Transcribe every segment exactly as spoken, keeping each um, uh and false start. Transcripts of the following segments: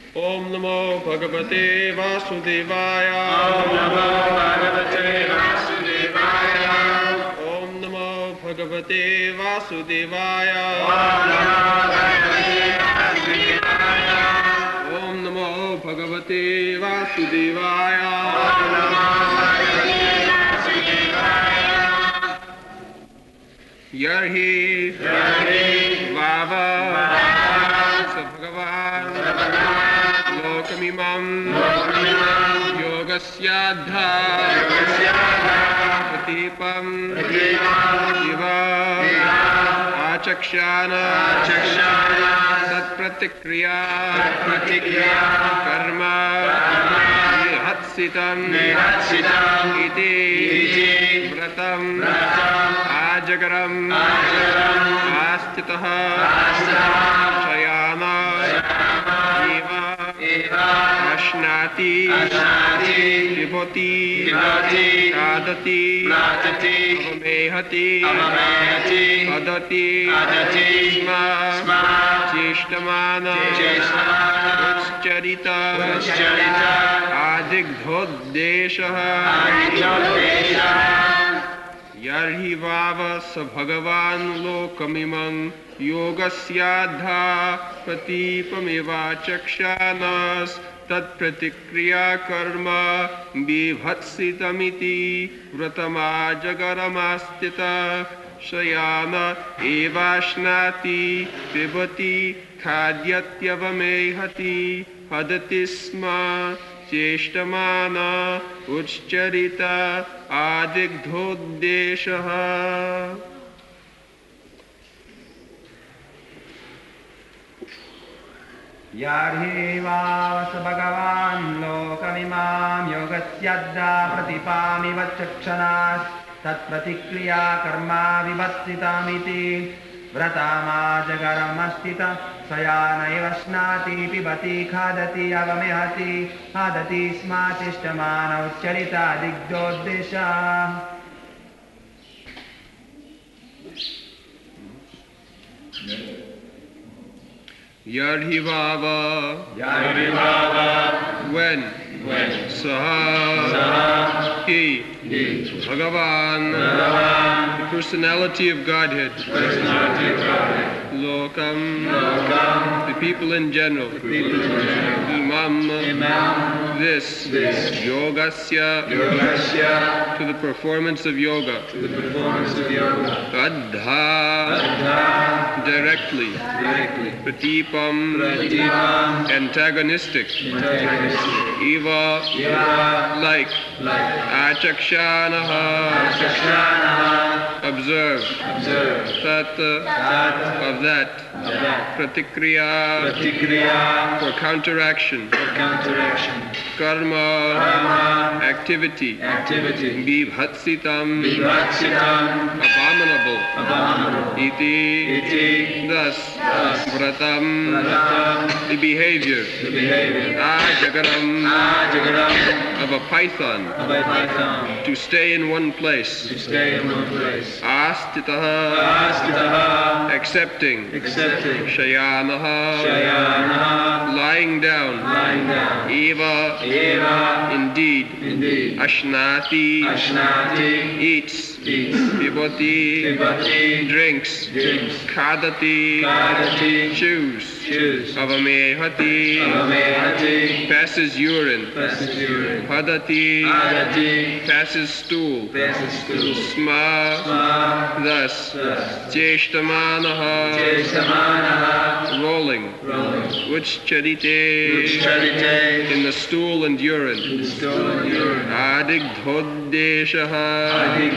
Om Namo Bhagavate Vasudevaya. Om Namo Bhagavate Vasudevaya. Om Namo Bhagavate Vasudevaya. Om Namo Bhagavate Om Namo Bhagavate Vasudevaya. Vasudevaya. Om Namo Bhagavate Vasudevaya. Yarhi Yarhi Vava Vava Sa Bhagavan Bhagavan Lokamimam Lokamimam Yogasyadha Yogasyadha Pratipam Pratipam Iva Iva Achakshana Achakshana Tatpratikriya Tatpratikriya Karma Karma Nihatsitam Nihatsitam Iti Iti Vratam Vratam Ajagaram Ajagaram Astitaha Astitaha Shayana Shayana Eva Eva Ashnati Ashnati Vibhoti Vibhoti Kadati Pratati Avamehati Avamehati Padati Padati Sma Sma Cheshtamana Cheshtamana Uccharita Uccharita Adigdhodeshaha Adhyodesha Yarhi Vava Sa Bhagavan Lokamimam Yogasyadha Pratipameva Chakshanas Tatpratikriya Karma Bibhatsitamiti Vratamajagaramastita Shayana Evashnati Pibati Khadyatyavam Padati Sma Cheshtamana Uccharita Adigdhodeshaha. Yarhi Vavasa Bhagavan Lokamimam Yogasyadda Pratipami Vachakshanas Tatpratikriya Karma Vivatsitamiti Vratama Jagaramastita Sayana Evashnati Pibati Khadati Avamehati Hadati Sma Chishtamana Uccharita Digdodesha. Yarhi Vava Yarhi Vava When When Saha Saha He He Bhagavan Bhagavan the personality of Godhead Personality of Godhead Lokam Lokam the people in general People in general Imam Imam this This Yogasya Yogasya to the performance of yoga to the performance of yoga Adha Adha directly Directly Pratipam Pratipam antagonistic Antagonistic Eva Eva like Like Achakshanaha Achakshanaha observe Observe Tat That of that Of that Pratikriya Pratikriya for counteraction For counteraction Karma Karma activity Activity Bibhatsitam Vivatsitam abominable Abominable Iti Iti thus Thus Vratam Vratam the behavior The behavior Ajagaram Ajagaram of a python Of a python to stay in one place To stay in one place Astitaha Astitaha accepting Accepting Shayanaha Shayanaha lying down Lying down Eva Eva indeed Indeed Ashnati Ashnati eats Eats Pibati Pibati drinks Drinks Kadati Kadati chews Chews Avamehati Avamehati passes urine Passes urine Padati Adati passes stool Passes stool Sma Sma thus Thus Cheshtamanaha Cheshtamanaha rolling Rolling Uccharite Uccharite in the stool and urine The stool and urine Adigdhodeshaha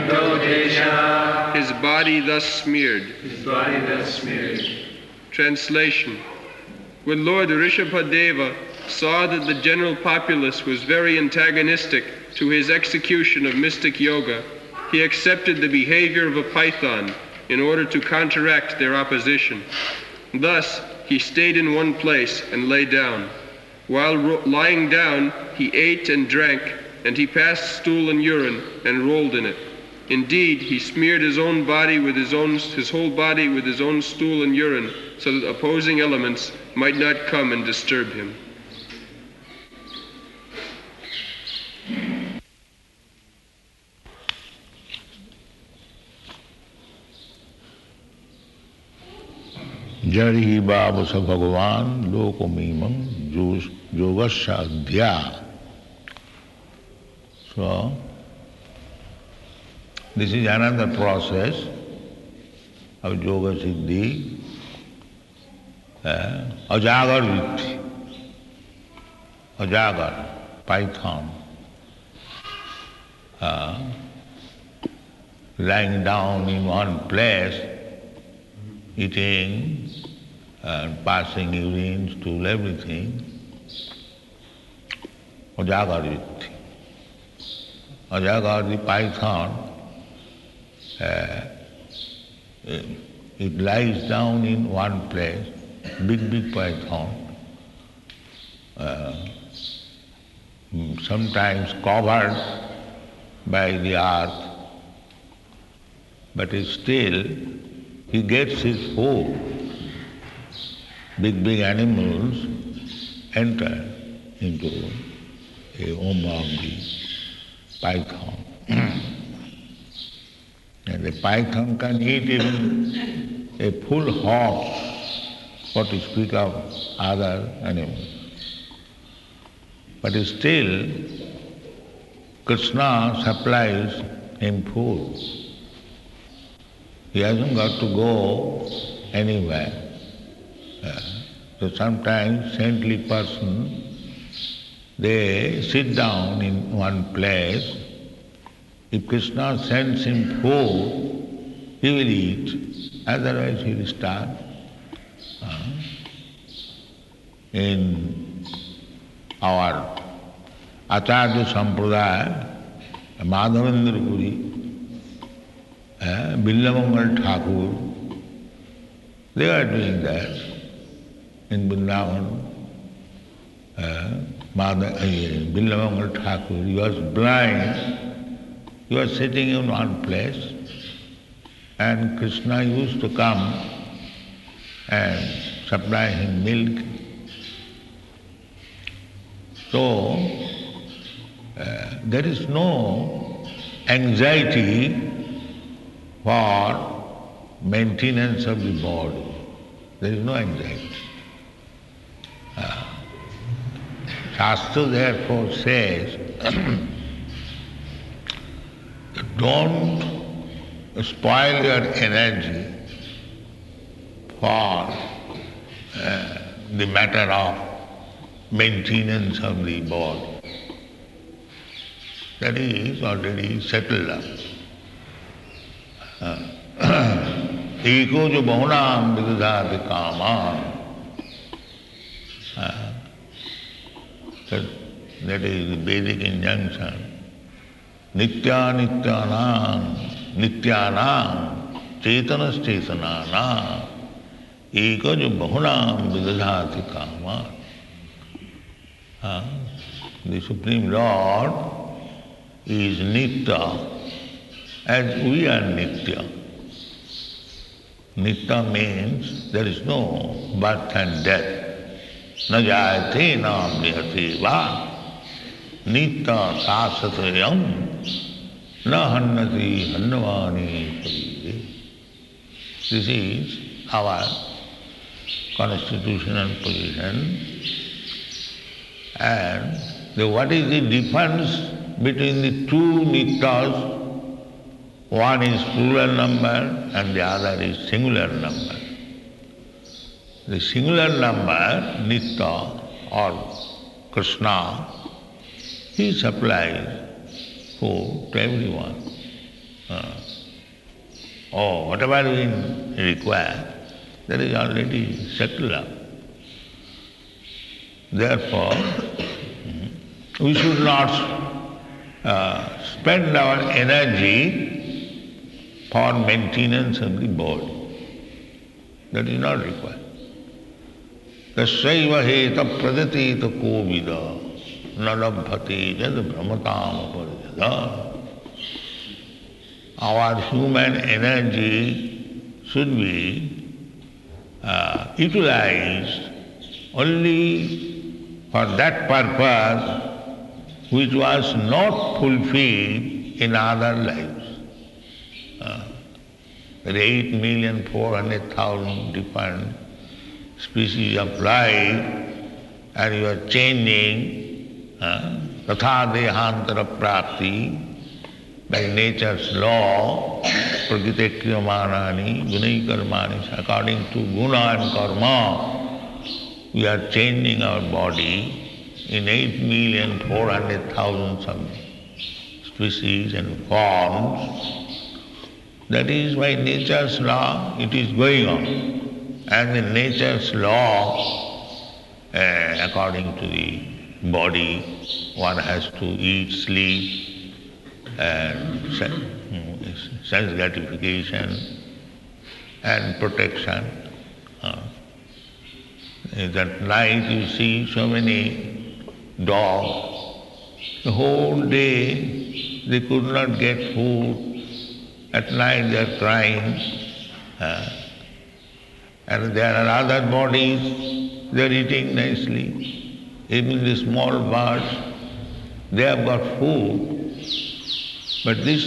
Adigdhodesha his body thus smeared. His body thus smeared. Translation. When Lord Rishabhadeva saw that the general populace was very antagonistic to his execution of mystic yoga, he accepted the behavior of a python in order to counteract their opposition. Thus, he stayed in one place and lay down. While ro- lying down, he ate and drank, and he passed stool and urine and rolled in it. Indeed, he smeared his own body with his own, his whole body with his own stool and urine, so that opposing elements might not come and disturb him. Jarihi Bhavasa Bhagavan Lokamimam Yogasya Adhya. So, this is another process of Yoga Siddhi, uh, Ajagar Vritti, Ajagar, python, uh, lying down in one place, eating and passing urine, stool, everything, Ajagar Vritti. Ajagar, the python, uh, it, it lies down in one place, big, big python, uh, sometimes covered by the earth, but still he gets his food. Big, big animals enter into a home of the python. And the python can eat even a full horse, what to speak of other animals. But still, Krishna supplies him food. He hasn't got to go anywhere. Uh, so sometimes saintly person, they sit down in one place. If Krishna sends him food, he will eat, otherwise he will starve. Uh, in our Acharya Sampradaya, Madhavendra Puri, uh, Billamangal Thakur, they are doing that in Vrindavan. Uh, Billamangal Thakur, he was blind, he was sitting in one place, and Krishna used to come and supply him milk. So, uh, there is no anxiety for maintenance of the body. There is no anxiety. Uh, Shastra therefore says, don't spoil your energy for uh, the matter of maintenance of the body. That is already settled up. Eko jo bahunam vidadhati kama. That is the Vedic injunction. Nitya nityanam, nityanam, chetanas chetananam, eko jo bahunam vidadhati kama. Uh, the Supreme Lord is Nitya, as we are Nitya. Nitya means there is no birth and death. Na jayate na mrihate va, Nitya sasatayam, na hannati hannavani paride. This is our constitutional position. And the, what is the difference between the two nityas? One is plural number and the other is singular number. The singular number, Nitya or Krishna, he supplies food to everyone. Uh, oh, whatever we require, that is already settled up. Therefore, we should not uh, spend our energy for maintenance of the body. That is not required. Tasaiva heta pradatita kovida nalabhati jad brahmatam aparijada. Our human energy should be uh, utilized only for that purpose which was not fulfilled in other lives. Uh, there are eight million four hundred thousand different species of life, and you are changing, tatha dehantara prapti, by nature's law, prakriti kriyamanani, gunai karmani, according to guna and karma, we are changing our body in eight million four hundred thousand of species and forms. That is by nature's law it is going on. And in nature's law, uh, according to the body, one has to eat, sleep, and sense gratification and protection. Uh, that night you see so many dogs, the whole day they could not get food, at night they are crying. Uh, and there are other bodies, they are eating nicely. Even the small birds, they have got food. But this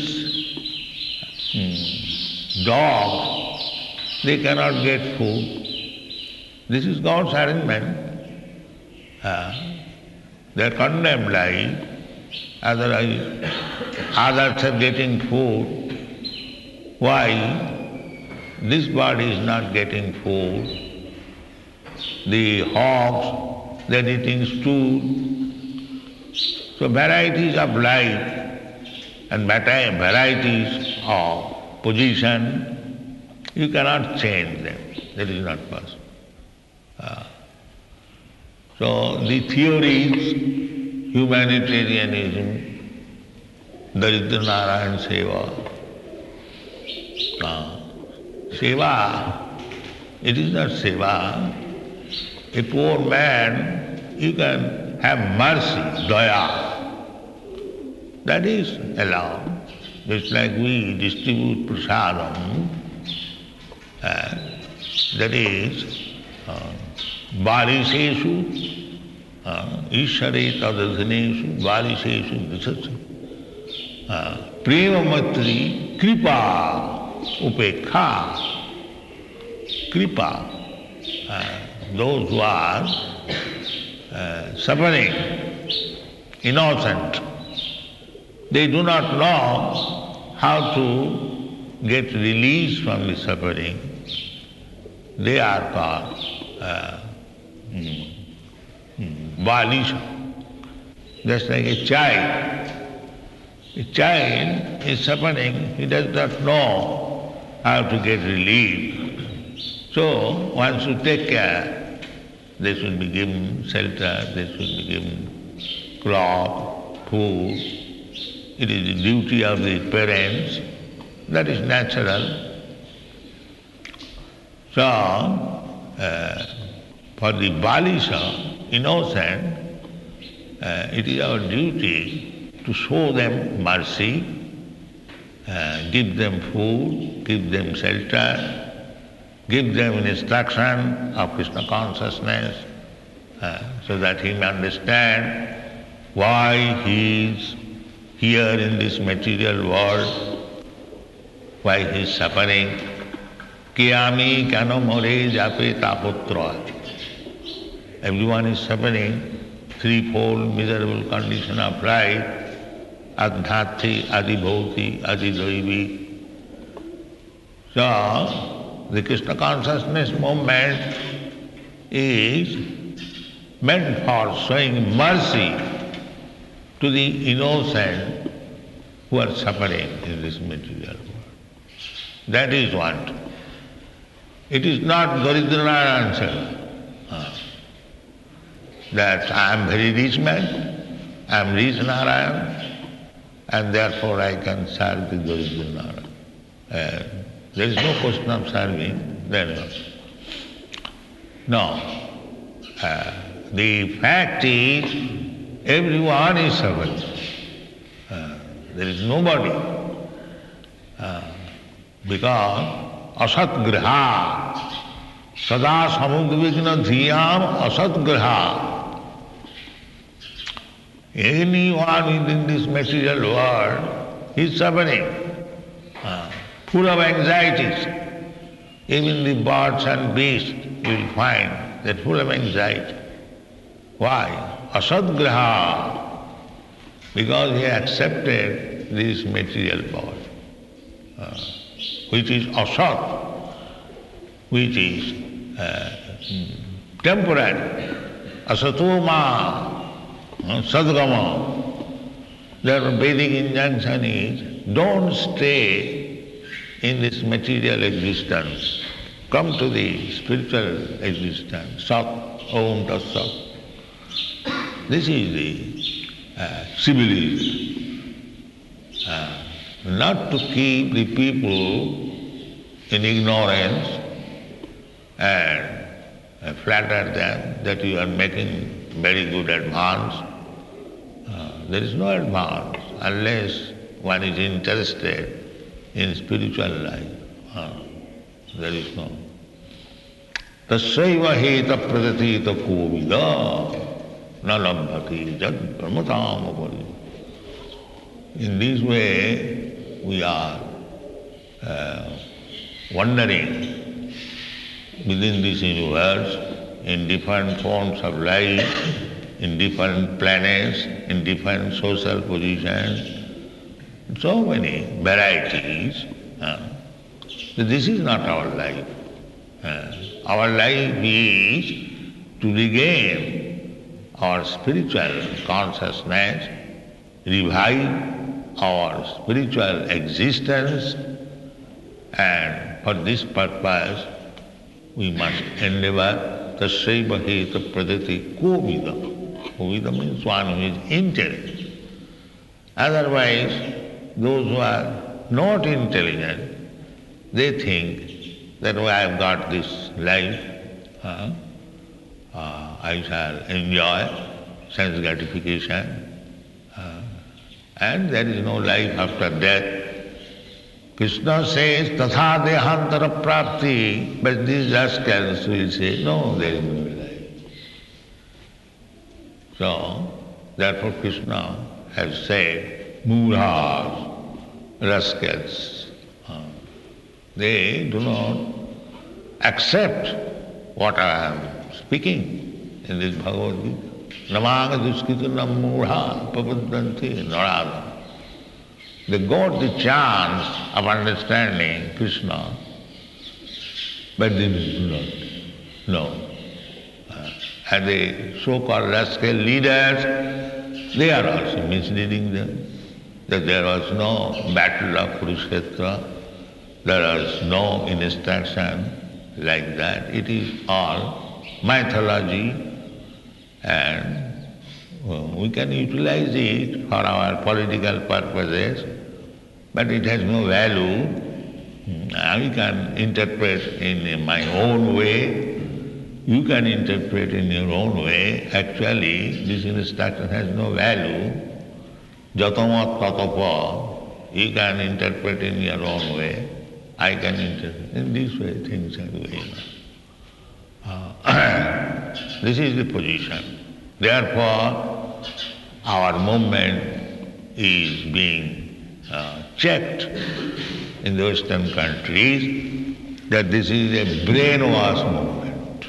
hmm, dog, they cannot get food. This is God's arrangement. Uh, they are condemned life. Otherwise, others are getting food. Why? This bird is not getting food. The hogs, they are eating stew. So varieties of life and varieties of position, you cannot change them. That is not possible. Uh, so the theories, humanitarianism, Daridra Narayan Seva, uh, Seva, it is not Seva. A poor man, you can have mercy, daya. That is allowed. Just like we distribute prasadam, uh, that is uh, Varisheshu, uh, Ishare tadadhaneshu, Varisheshu visatsu, Prema matri, Kripa, Upekha, Kripa, uh, those who are uh, suffering, innocent, they do not know how to get released from the suffering. They are called uh, mm, mm, Balisha. Just like a child. A child is suffering, he does not know how to get relief. So one should take care. They should be given shelter, they should be given cloth, food. It is the duty of the parents. That is natural. So, uh, for the Balisha, innocent, uh, it is our duty to show them mercy, uh, give them food, give them shelter, give them an instruction of Krishna consciousness, uh, so that he may understand why he is here in this material world, why he is suffering. Kiyami kano more jape taputra. Everyone is suffering threefold miserable condition of life, adhyati, adibhauti, adidaivi. So, the Krishna consciousness movement is meant for showing mercy to the innocent who are suffering in this material world. That is what. It is not Daridra answer uh, that I am very rich man, I am rich Narayan, and therefore I can serve the Daridra Narayan. Uh, there is no question of serving, then no. Uh, the fact is, everyone is suffering. Uh, there is nobody. Uh, because asat griha, sada samudvigna dhyam asat griha. Anyone within this material world is suffering, uh, full of anxieties. Even the birds and beasts you will find they're full of anxiety. Why? Asadgraha. Because he accepted this material body, uh, which is asat, which is uh, temporary. Asatoma, uh, sadgama. Their Vedic injunction is, don't stay in this material existence. Come to the spiritual existence. Sat, Om Tat Sat. This is the uh, civilization. Uh, not to keep the people in ignorance and uh, flatter them that you are making very good advance. Uh, there is no advance unless one is interested in spiritual life. Uh, there is no. Tasyaiva heta pradatita kovida na labhati jad brahmatam apari. In this way we are uh, wandering within this universe in different forms of life, in different planets, in different social positions, so many varieties. Uh, this is not our life. Uh, our life is to regain our spiritual consciousness, revive our spiritual existence, and for this purpose we must endeavor tasyaiva heta pradati kovida. Kovida means one who is intelligent. Otherwise, those who are not intelligent, they think that oh, I have got this life, uh, uh, I shall enjoy sense gratification, uh, and there is no life after death. Krishna says, tatha dehantara prapti, but these rascals will say, no, there is no life. So, therefore Krishna has said, murhas, rascals, uh, they do not accept what I am speaking in this Bhagavad Gita. Namanga duskita nam murha papaddanti narada. They got the chance of understanding Krishna, but they do not know. Uh, and the so-called rascal leaders, they are also misleading them, that there was no battle of Kurukshetra, there was no instruction like that. It is all mythology, and well, we can utilize it for our political purposes, but it has no value. I can interpret in my own way, you can interpret in your own way. Actually, this instruction has no value. Jatamat tatapa, you can interpret in your own way, I can interpret. In this way things are going on. Uh, this is the position. Therefore, our movement is being uh, checked in the Western countries that this is a brainwash movement.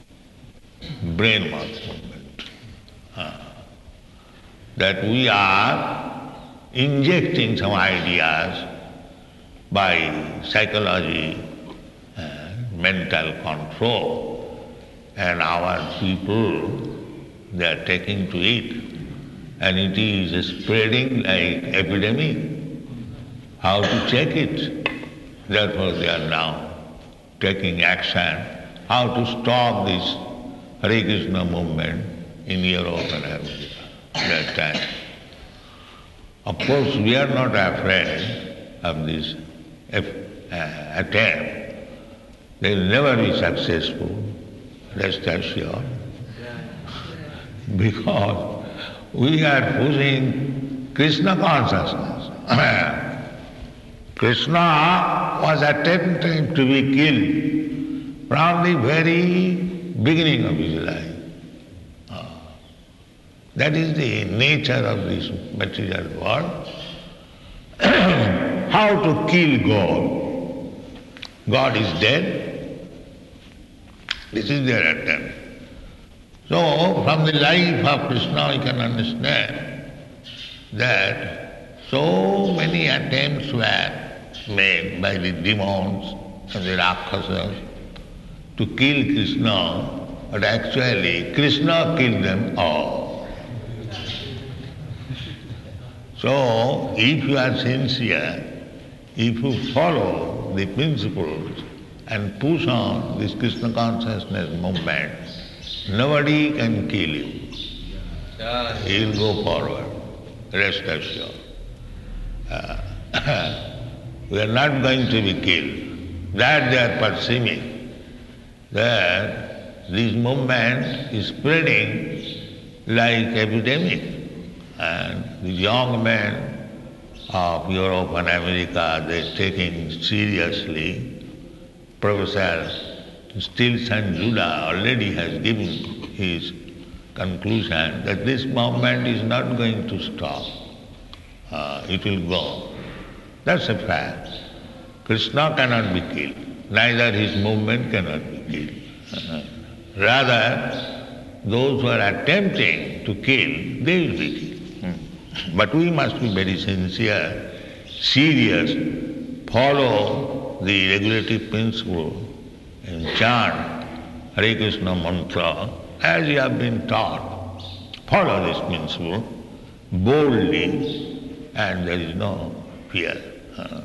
Brainwash movement. Uh, that we are injecting some ideas by psychology, uh, mental control, and our people, they are taking to it, and it is spreading like epidemic. How to check it? Therefore they are now taking action, how to stop this Hare Krishna movement in Europe and America that time. Of course, we are not afraid of this uh, attempt. They will never be successful, rest assured, because we are pushing Krishna consciousness. Krishna was attempting to be killed from the very beginning of his life. Uh, that is the nature of this material world. How to kill God. God is dead. This is their attempt. So, from the life of Krishna we can understand that so many attempts were made by the demons and the Rakshasas to kill Krishna, but actually Krishna killed them all. So, if you are sincere, if you follow the principles and push on this Krishna consciousness movement, nobody can kill you. He will go forward, rest assured. Uh, we are not going to be killed. That they are perceiving, that this movement is spreading like epidemic. And the young men of Europe and America, they are taking seriously. Professor Steele Saint Judah already has given his conclusion that this movement is not going to stop. Uh, it will go. That's a fact. Krishna cannot be killed. Neither his movement cannot be killed. Uh, rather, those who are attempting to kill, they will be killed. Hmm. But we must be very sincere, serious, follow the regulative principle and chant Hare Krishna mantra as you have been taught. Follow this principle boldly, and there is no fear. Uh,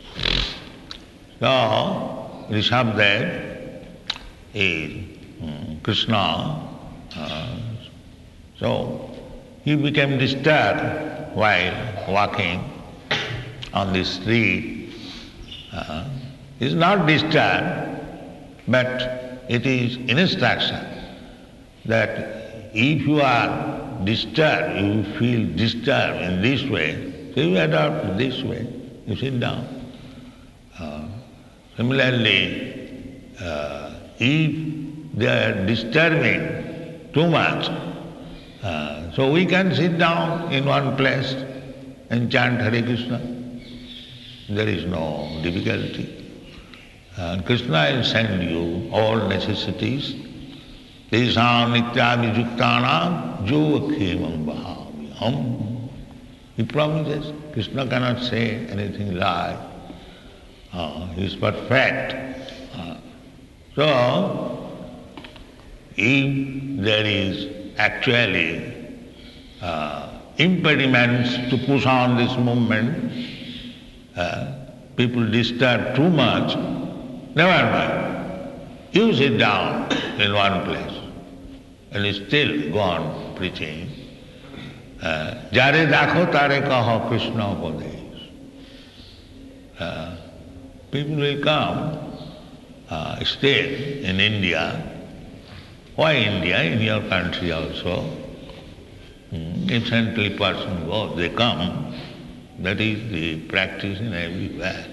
so, Rishabdev is um, Krishna. Uh, so, he became disturbed while walking on the street. Uh, he is not disturbed, but it is instruction that if you are disturbed, you feel disturbed in this way, so you adopt this way, you sit down. Uh, similarly, uh, if they are disturbing too much, uh, so we can sit down in one place and chant Hare Krishna. There is no difficulty. Uh, Krishna will send you all necessities. Tesam nityami yuktanam jovakhemam bhavyam. He promises. Krishna cannot say anything lie. Uh, he is perfect. Uh, so, if there is actually uh, impediments to push on this movement, uh, people disturb too much, never mind. You sit down in one place and you still go on preaching. Jare dakho tare kaho Krishna upadesh. Uh, people will come, uh, stay in India. Why India? In your country also. Hmm. If saintly person goes, they come. That is the practice in everywhere.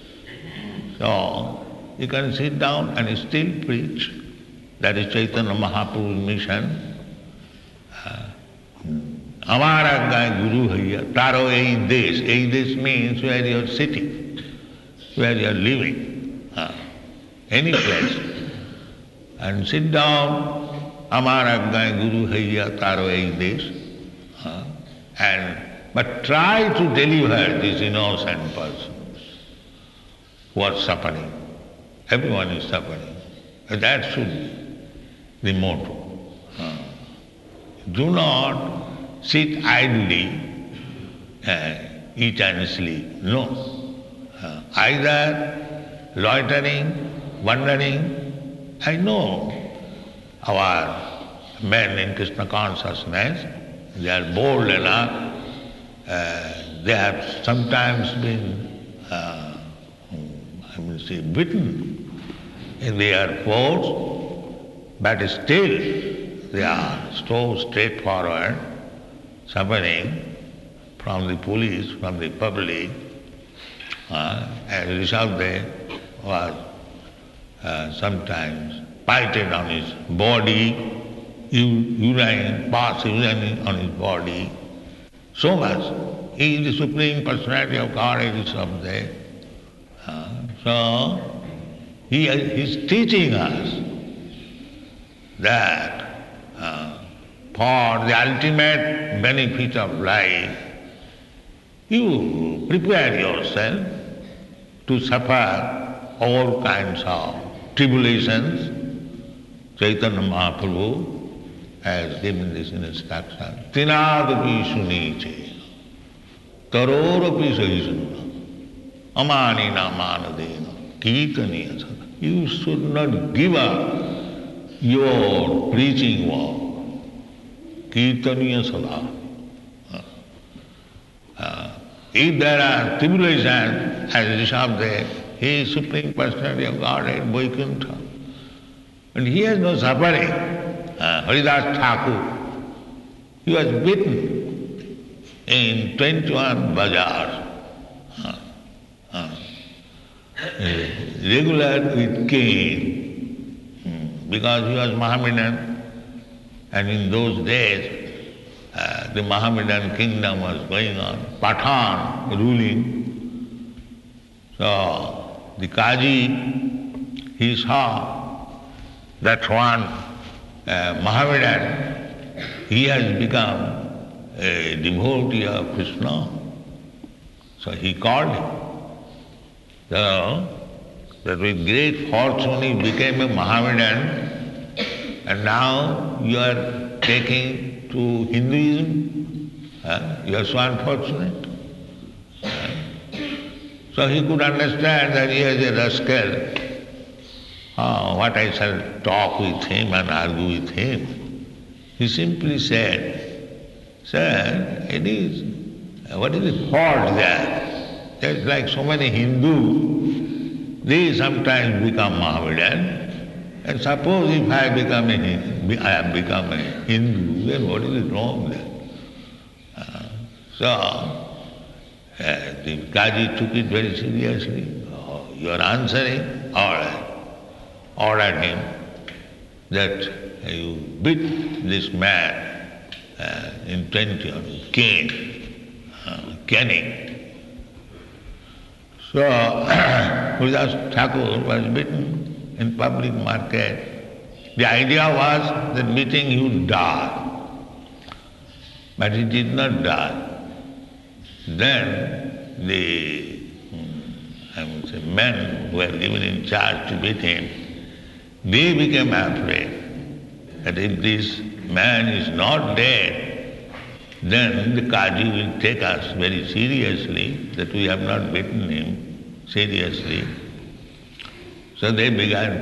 So, you can sit down and still preach. That is Chaitanya Mahaprabhu's mission. Amara Gai Guru Haiya, Taro Ei Desh. Ei Desh means where you are sitting, where you are living, uh, any place. And sit down, Amara Gai Guru Haiya, Taro Ei Desh. Uh, and But try to deliver these innocent persons who are suffering. Everyone is suffering. That should be the motto. Uh, do not sit idly, uh, eat and sleep. No. Uh, either loitering, wandering. I know our men in Krishna consciousness, they are bold enough. Uh, they have sometimes been, uh, I mean, say, beaten in the airports, but still they are so straightforward, suffering from the police, from the public. Uh, as a result, they was uh, sometimes bited on his body, urine, pass urine on his body. So much. He is the Supreme Personality of Godhead of there. Uh, so, he is teaching us that uh, for the ultimate benefit of life, you prepare yourself to suffer all kinds of tribulations. Chaitanya Mahaprabhu has given this instruction. Tinadapi suniche, tarorapi sahisana, amanina manadena, kirtaniya sada. You should not give up your preaching work. Kirtaniya sada. Uh, if there are tribulations, as Rishabh said, he is Supreme Personality of Godhead, Vaikuntha. And he has no suffering. Uh, Haridas Thakur, he was beaten in twenty-one bazaars. Uh, uh, regular with cane, hmm, because he was Mohammedan, and in those days uh, the Mohammedan kingdom was going on, Pathan ruling. So the Qazi, he saw that one uh, Mohammedan, he has become a devotee of Krishna. So he called him. So that with great fortune he became a Mohammedan, and now you are taking to Hinduism. Huh? You are so unfortunate. Huh? So he could understand that he is a rascal. Oh, what I shall talk with him and argue with him. He simply said, sir, it is, what is the fault there? Just like so many Hindus, they sometimes become Mohammedan, and suppose if I become a, I have become a Hindu, then what is wrong there? Uh, so, uh, the Qazi took it very seriously. Oh, you are answering? All right. Ordered him that you beat this man uh, in twenty on cane, uh, caning. So, Haridas Thakur was beaten in public market. The idea was that beating he would die, but he did not die. Then the I would say, men who were given in charge to beat him, they became afraid that if this man is not dead, then the Qazi will take us very seriously, that we have not beaten him seriously. So they began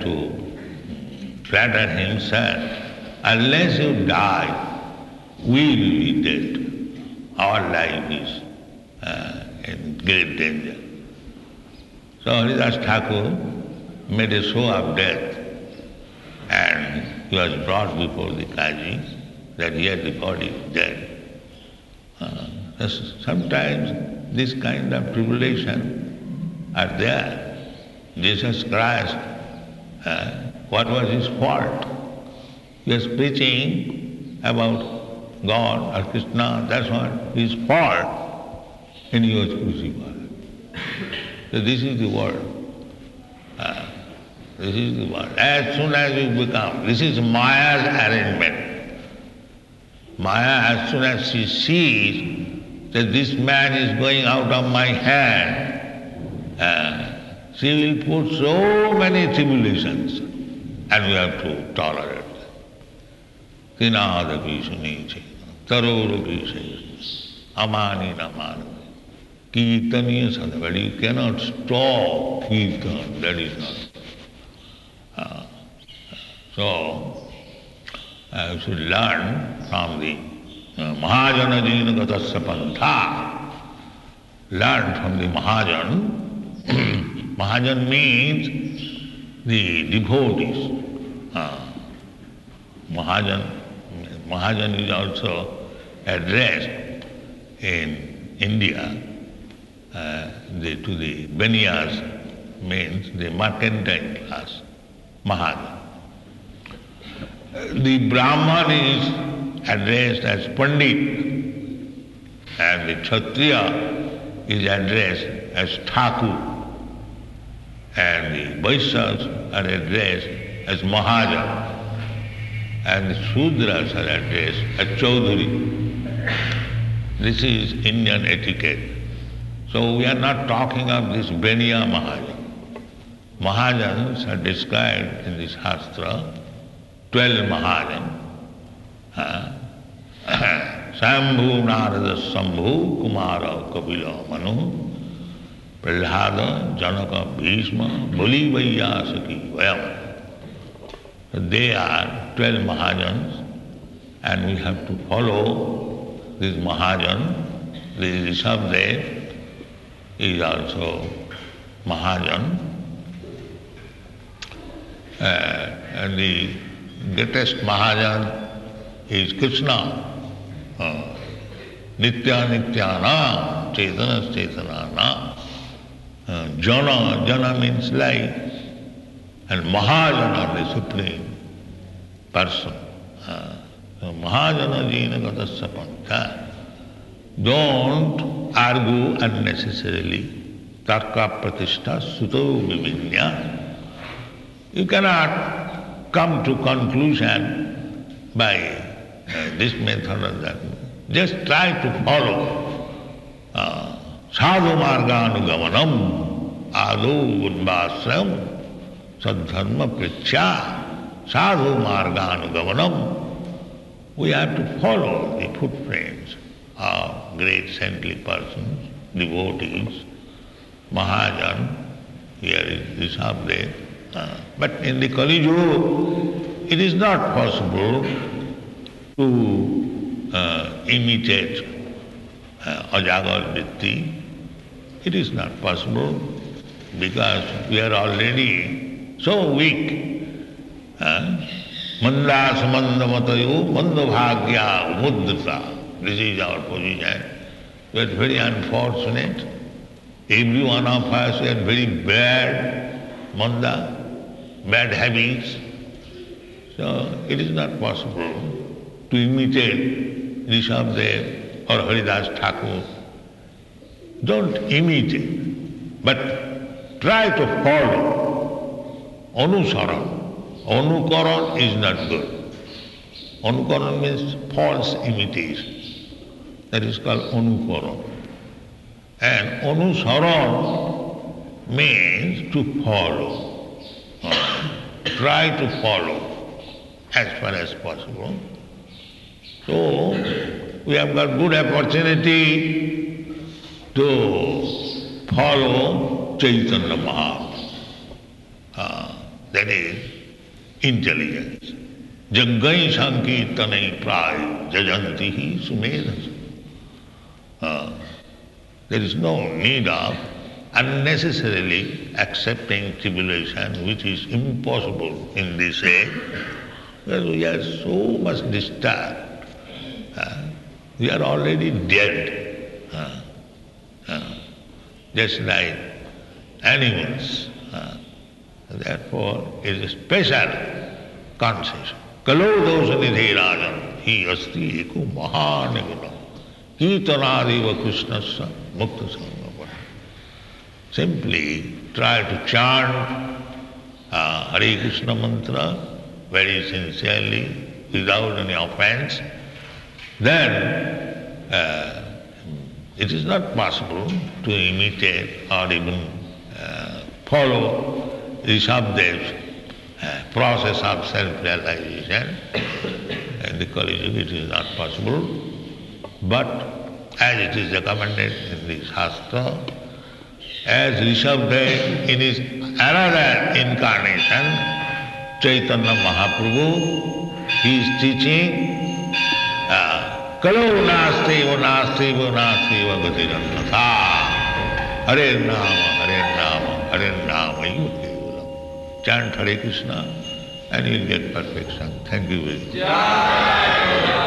to flatter him, sir, unless you die, we will be dead. Our life is uh, in great danger. So Haridas Thakur made a show of death, and he was brought before the Qazi that here the body is dead. Uh, sometimes this kind of tribulation are there. Jesus Christ, uh, what was his fault? He was preaching about God or Krishna, that's what his fault, and he was crucified. So this is the world. Uh, This is the word. As soon as you become, this is Maya's arrangement. Maya, as soon as she sees that this man is going out of my hand, uh, she will put so many tribulations, and we have to tolerate them. Tinadapi suniche, tarorapi sahisana, amanina manadena, kirtaniya sada. But you cannot stop kirtan, that is not. Uh, so, uh, you should learn from the uh, Mahajana Jina Gatasya Pantha. Learn from the Mahajan. Mahajan means the devotees. Uh, Mahajan, Mahajan is also addressed in India uh, the, to the Banias, means the mercantile class. Mahajan. The Brahman is addressed as Pandit, and the Kshatriya is addressed as Thakur, and the Vaishyas are addressed as Mahajan, and the Shudras are addressed as Chaudhuri. This is Indian etiquette. So we are not talking of this Beniya Mahajan. Mahajans are described in this Shastra, twelve Mahajan. Sambhu Narada Sambhu Kumara Kapila Manu Prahlada Janaka Bhishma Bali Vaiyasaki Vayam. They are twelve Mahajans, and we have to follow this Mahajan. The Rishabdev is also Mahajan. Uh, and the greatest Mahajan is Krishna. Uh, Nitya Nityana, Chetana Chetanana. Uh, Jana, Jana means life. And Mahajana, the supreme person. Uh, so Mahajana Jina Gatasya Pantha. Don't argue unnecessarily. Tarka Pratishtha Suto Vivinya. You cannot come to conclusion by uh, this method or that. Just try to follow. Uh, Sadhu Marganugamanam Adu Udvasram Sadharma Prichya Sadhu Marganugamanam. We have to follow the footprints of great saintly persons, devotees, Mahajan. Here is Rishabdev. Uh, but in the Kali Yuga, it is not possible to uh, imitate uh, Ajagar Vritti. It is not possible because we are already so weak. Manda samanda matayo manda bhagya umudrita. This is our position. We are very unfortunate. Every one of us is very bad manda. Bad habits. So it is not possible to imitate Rishabdev or Haridas Thakur. Don't imitate, but try to follow. Anusaran. Anukaran is not good. Anukaran means false imitation. That is called anukaran. And anusaran means to follow. Try to follow as far as possible. So, we have got good opportunity to follow Chaitanya Mahaprabhu. Uh, that is intelligence. Jaggai Sankirtanai Prai Jajantihi Sumedhas. Uh, there is no need of unnecessarily accepting tribulation, which is impossible in this age, because we are so much disturbed. Uh, we are already dead, uh, uh, just like animals. Uh, therefore, it is a special concession. Kalo dosa nidhe rajan, hi asti eko mahaniguna, kirtanadiva krishnasya mukta sangha. Simply try to chant uh, Hare Krishna mantra very sincerely, without any offense. Then uh, it is not possible to imitate or even uh, follow Rishabdev's uh, process of self-realization. In the Kali Yuga it is not possible. But as it is recommended in the Shastra, as Rishabdev in his another incarnation, Chaitanya Mahaprabhu, he is teaching Kalau nasteva nasteva nasteva gatirannatha. Hare Nama, Hare Nama, Hare Nama, you kevalam. Chant Hare Krishna and you will get perfection. Thank you very much.